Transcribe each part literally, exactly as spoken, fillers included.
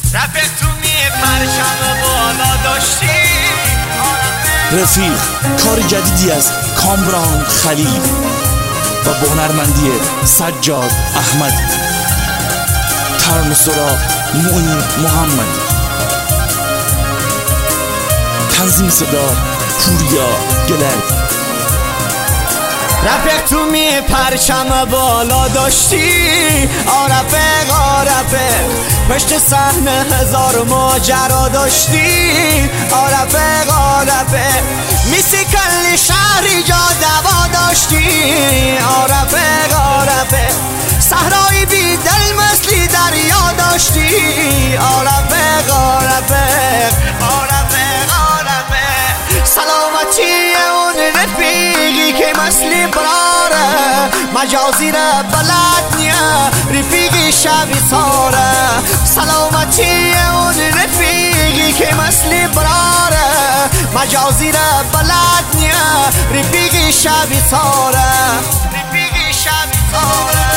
رفیق تو می پرچم بالا داشتی. رفیق کار جدیدی از کامران خلیل و با هنرمندی سجاد احمد، ترانه‌سرا معین محمد، تنظیم صدا پوریا گلر. رفیق تو می پرچم بالا داشتی. آرفق آرفق پشت صحنه هزار ماجرا داشتی. آرفق آرفق میسی کلی شهری جا دوا داشتی. آرفق آرفق صحرایی بی دل مثلی دریا داشتی. آرفق آرفق آرفق آرفق سلامتی اون رفیقی که مثلی براره، مجازی را بلد نیا رفیقی شبی ساره. سلامتی اون رفیقی که مثلی براره، مجازی را بلد نیا رفیقی شبی ساره. رفیقی شبی ساره.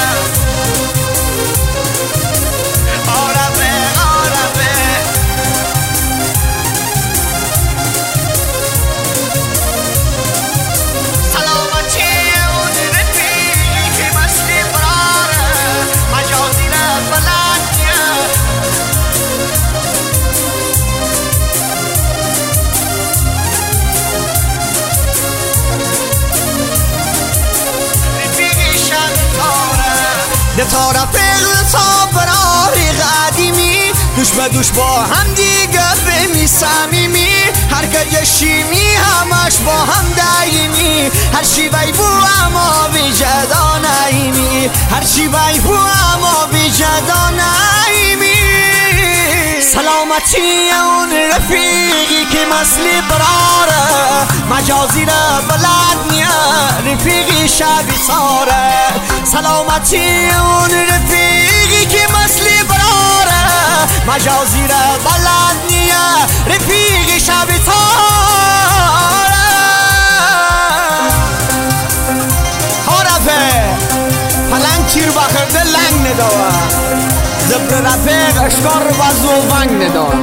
ده تا رفیق تا برای قدیمی، دوش به دوش با هم دیگه بمی صمیمی. هر که شیمی همش با هم دایمی، هر چی بی بو اما بی جدا نایمی. هر چی بی بو اما بی جدا نایمی. سلامتی اون رفیقی که مثلی براره، مجازی را بلد نیا رفیقی شبی ساره. سلامتی اون رفیقی که مثلی براره، مجازی را بلد نیا رفیقی شبی ساره. خارفه پلنگ چیر بخرده لنگ ندوه، زبر رفیق اشکار و زوونگ ندوه.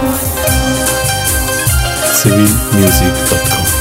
سیویل میوزیک دات کام.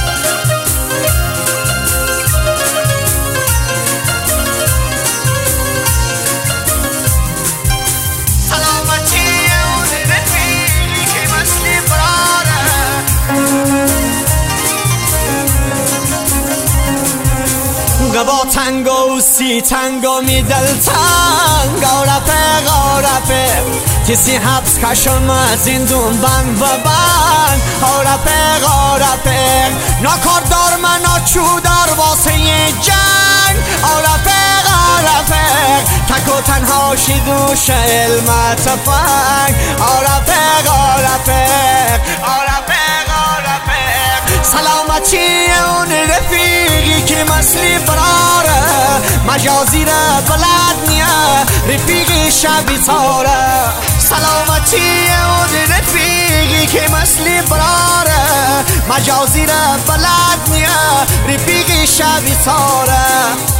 با تنگو و سی تنگو می دل تنگ. آرفق آرفق کسی حبس کشم از این دون بند و بند. آرفق آرفق ناکار دار من ناچودار واسه جنگ. آرفق آرفق تک و تنها شی دوش علم تفنگ. آرفق آرفق آرفق آرفق سلامتی اون رفیقی که مثلی براره، مجازی را بلد نیا رفیقی شبی ساره. سلامتی اون رفیقی که مثلی براره، مجازی را بلد نیا رفیقی شبی ساره.